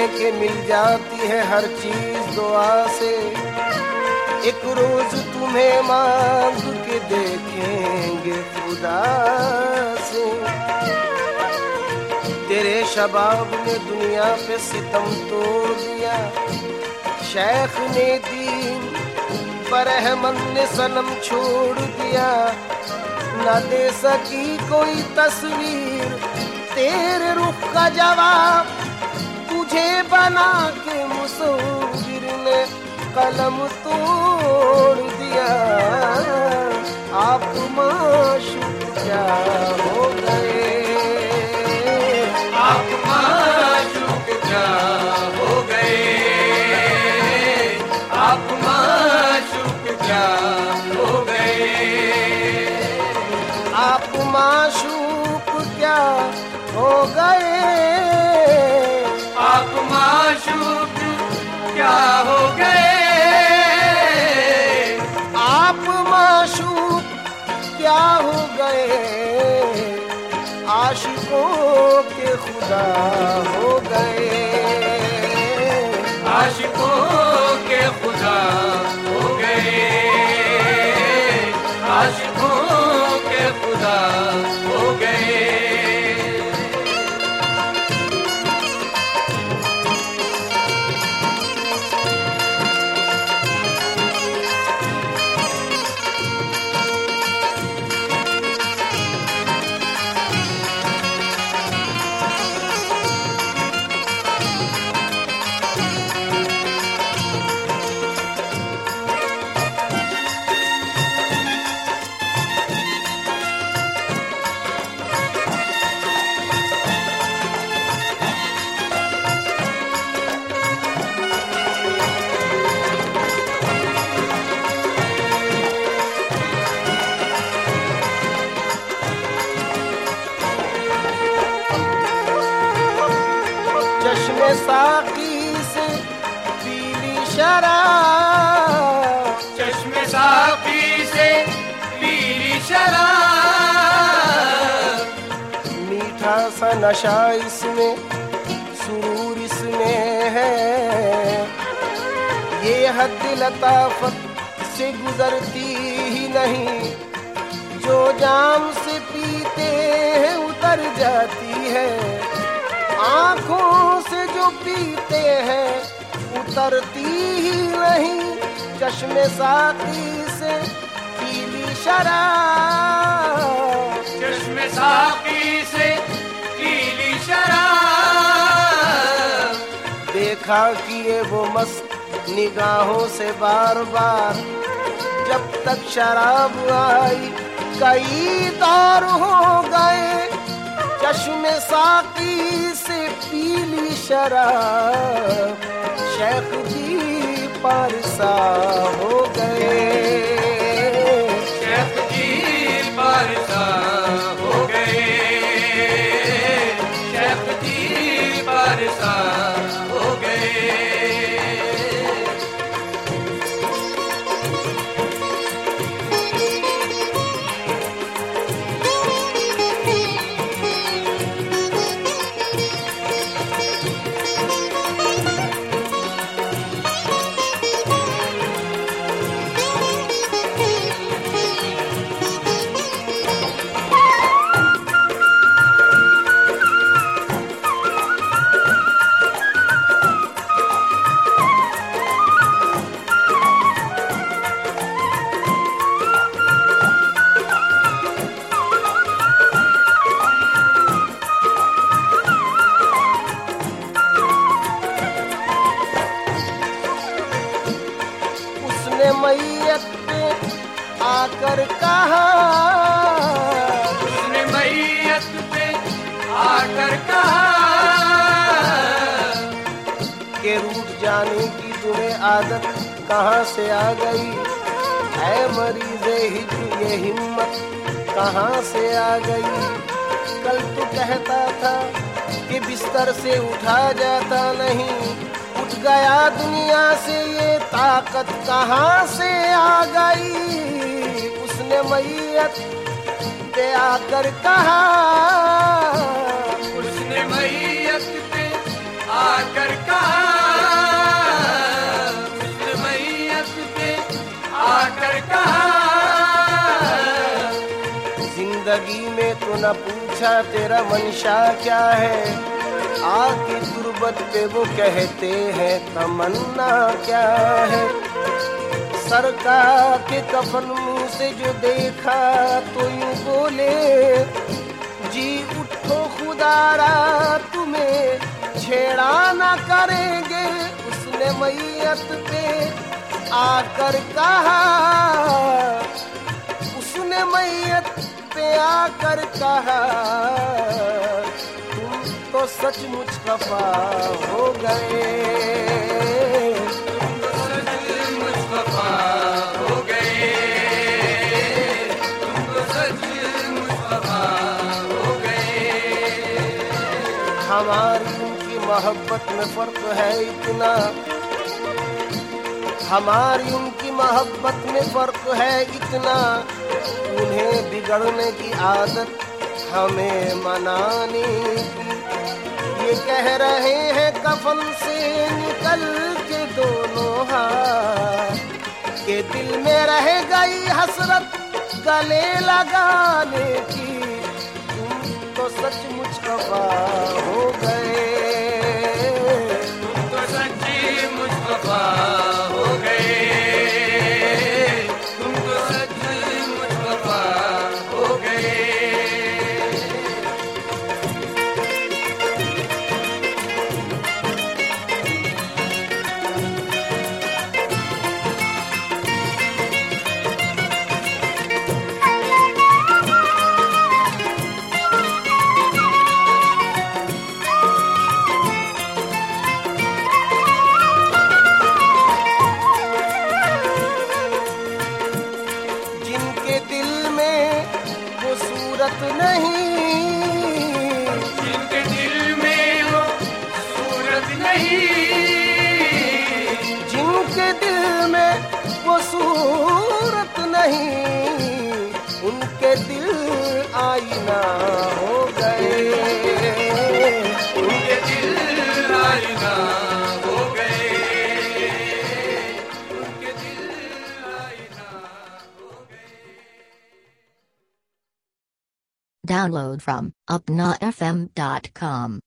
के मिल जाती है हर चीज दुआ से। एक रोज तुम्हें मांग के देखेंगे खुदा से। तेरे शबाब ने दुनिया पे सितम तोड़ दिया, शेख ने दीन बरहमन ने सनम छोड़ दिया। न दे सकी कोई तस्वीर तेरे रुख का जवाब, तुझे बना के मुसव्विर ने कलम तोड़ दिया। आप माशूक क्या हो गए, आप माशूक क्या हो गए, आप माशूक क्या हो गए, आप माशूक क्या हो गए, आप माशूक क्या हो गए, आप माशूक क्या हो गए। आशिकों के खुदा हो गए, आशिकों के खुदा हो गए, आशिकों के खुदा हो गए। चश्मे साकी से पीली शराब, चश्मे साकी से पीली शराब, मीठा सा नशा इसमें सुरूर इसमें है। ये हद लताफत से गुजरती ही नहीं, जो जाम से पीते हैं उतर जाती है। आँखों से जो पीते हैं उतरती ही नहीं। चश्मे साकी से पीली शराब, चश्मे साकी से पीली शराब, देखा किए वो मस्त निगाहों से बार बार। जब तक शराब आई कई दौर हो गए, चश्मे साकी से पीली शराब शेख जी पारसा हो गए, शेख जी पारसा हो गए, शेख जी पारसा हो गए। मैयत पे आकर कहा, उसने मैयत पे आकर कहा कि रूठ जाने की तुम्हें आदत कहाँ से आ गई। ऐ मरीज़े हिज्र ये हिम्मत कहाँ से आ गई। कल तो कहता था कि बिस्तर से उठा जाता नहीं, उठ गया दुनिया से ये ताकत कहाँ से आ गई। उसने मैयत पे आकर कहा, उसने मैयत पे आकर कहा जिंदगी में तो न पूछा तेरा मंशा क्या है, आके गुर्बत पे वो कहते हैं तमन्ना क्या है। सरकार के कफन मुंह से जो देखा तो यूं बोले, जी उठो खुदारा तुम्हें छेड़ा ना करेंगे। उसने मैयत पे आकर कहा, उसने मैयत पे आकर कहा, तुम तो सचमुच खफा हो गए, तुम तो सचमुच खफा हो गए, तुम तो सचमुच खफा हो गए। हमारी उनकी मोहब्बत में फर्क है इतना, हमारी उनकी मोहब्बत में फर्क है इतना, उन्हें बिगड़ने की आदत हमें मनाने की। ये कह रहे हैं कफन से निकल के दोनों हाथ, के दिल में रह गई हसरत गले लगाने की। तुम तो सचमुच खफा हो गए, तुम तो सचमुच खफा हो गए, तुम तो सचमुच खफा हो गए। जिनके दिल में वो सूरत नहीं, जिनके दिल में वो सूरत नहीं, जिनके दिल में वो सूरत नहीं, उनके दिल आईना हो गए, उनके दिल आईना हो गए, उनके दिल आईना हो गए। Download from upnafm.com.